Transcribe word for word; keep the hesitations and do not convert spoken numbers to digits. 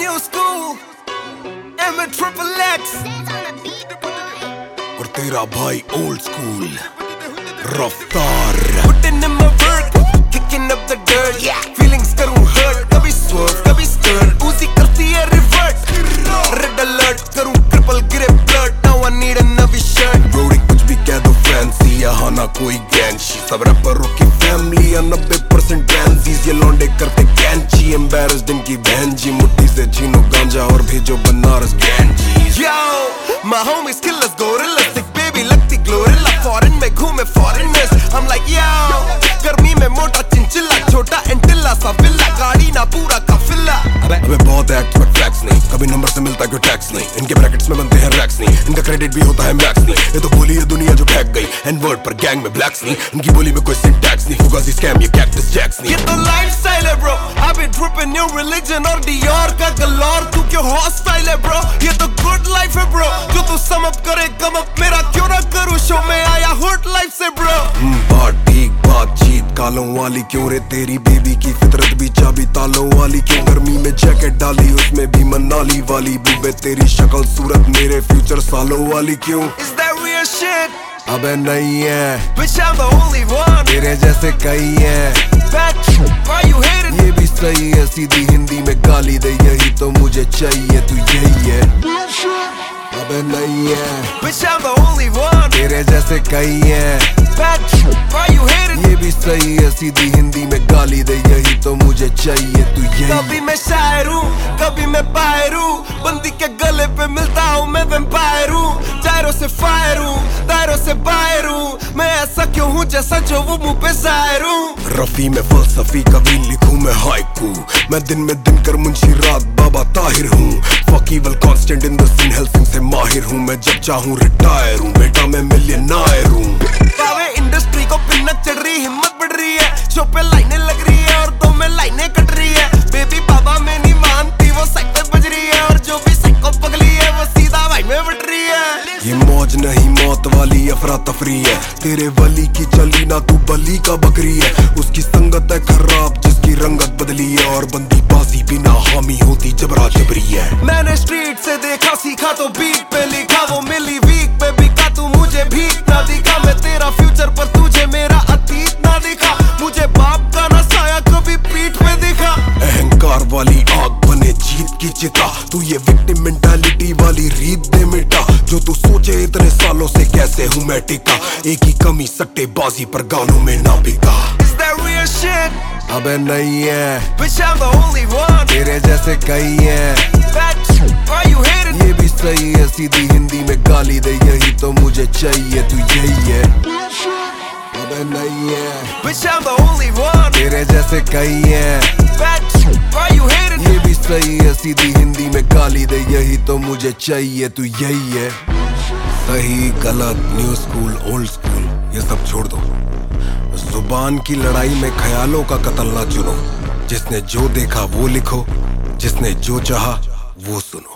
new school, M triple X, और तेरा भाई old school, रफ्तार। putting in my work, kicking up the dirt, feelings करूँ hurt, कभी swerve, कभी stir, Uzi करती है revert, red alert, करूँ triple गिरे blood, now I need a Navi shirt। Brody कुछ भी कह दो fancy, यहाँ ना कोई गैंची, सब रैपरों की family या नब्बे परसेंट ट्रांसीज, ये लौंडे करते कैंची, embarrassed इनकी बहन जी, मुट्ठी से छीनो गांजा और भेजो Banaras Ganges. Yo, my homies killers gorillas, thick baby लगती glorilla, foreign में घूमे foreigners, I'm like yo, गर्मी में मोटा चिंचिला, छोटा एंटिला सा विला, गाड़ी ना पूरा काफिला। अबे अबे बहुत एक्ट बट फैक्स नहीं, कभी नंबर से मिलता कोई टैक्स नहीं, इनके ब्रैकेट्स में बनते हैं रैक्स नहीं, इनका क्रेडिट भी होता है मैक्स नहीं, ये तो बोली है दुनिया जो फेंक गई, एंड वर्ड पर गैंग में ब्लैक्स नहीं, इनकी बोली में कोई सिंटैक्स नहीं, फुगासी स्कैम ये कैक्टस जैक्स नहीं। ये तो लाइफस्टाइल है bro, I've been tripping new religion और Dior का गलोर, तू क्यों हॉस्टाइल है ब्रो, ये तो गुड लाइफ है ब्रो, जो तू सम अप करे कम अप, मेरा क्यों ना करूँ शो में आया हुड लाइफ से ब्रो। बात ठीक बातचीत कालों वाली क्यों रे, तेरी बेबी की फितरत भी चाबी तालों वाली क्यों, गर्मी में जैकेट डाली उसमें भी मनाली वाली, बुबे तेरी शक्ल सूरत मेरे फ्यूचर सालों वाली क्यों। Is that real shit? अबे नहीं है, Bitch I'm the only one, तेरे जैसे कई हैं, bad why you hating? ये भी सही है, सीधी हिंदी में गाली दे, यही तो मुझे चाहिए, तू यही है। अबे नहीं है, Bitch I'm the only one, तेरे जैसे कई हैं, bad why you hating? ये भी सही है, सीधी हिंदी में गाली दे, यही तो मुझे चाहिए, तू यही। कभी मैं शायर हूँ, कभी मैं बाहर हूँ, बंदी के गले पे मिलता हूँ मैं वैम्पायर हूँ, जायरों से फायर हूँ, दायरों से बाहर हूँ, मैं ऐसा क्यों हूँ जैसा जो वो मुँह पे जाहिर हूँ। रफी में फलसफी कभी लिखूं मैं हाइकू, मैं दिन में दिन कर मुंशी रात बाबा ताहिर हूँ, फकीवल constant in the scene Helsing से माहिर हूँ, मैं जब चाहूँ रिटायर हूँ, बेटा मैं मिलियनायर हूँ। बावे इंडस्ट्री को पिन्नक चढ़ रही, हिम्मत बढ़ रही है, शो पे लाइनें लग रही है और दो में लाइनें कट रही है, बेबी बाबा में नहीं मानती वो साइड पे बज रही है, और जो भी साइड को पगली है वो सीधा भाई में बट रही है। ये मौज नहीं मौत वाली अफरा तफरी है, तेरे वली की चली ना तू बली का बकरी है, उसकी संगत है खराब जिसकी रंगत बदली है, और बंदी बाजी बिना हामी होती जबरा जबरी है। मैंने स्ट्रीट से देखा सीखा तो बीट पे लिखा, वो मिली वीक पे बिका, तू मुझे भीख ना दिखा, मैं तेरा फ्यूचर पर तुझे मेरा अतीत ना दिखा, मुझे बाप का ना साया कभी पीठ पे दिखा। अहंकार वाली आग बने जीत की चिता, तू ये विक्टिम मेंटालिटी वाली रीत दे मिटा, जो तू सोचे इतने सालों से कैसे हूँ मैं टिका, एक ही कमी सट्टेबाजी पर गानों में ना बिका। Is that real shit? अबे नहीं है, Bitch I'm the only one, तेरे जैसे कई हैं, bad why you hating? ये भी सही है, सीधी हिंदी में गाली दे, यही तो मुझे चाहिए, तू यही है। अबे नहीं है, Bitch I'm the only one, तेरे जैसे कई हैं, bad why you hating? ये भी सही है, सीधी हिंदी में गाली दे, यही तो मुझे चाहिए, तू यही है। सही गलत न्यू स्कूल ओल्ड स्कूल ये सब छोड़ दो, जुबान की लड़ाई में ख्यालों का कत्ल ना चुनो, जिसने जो देखा वो लिखो, जिसने जो चाहा वो सुनो।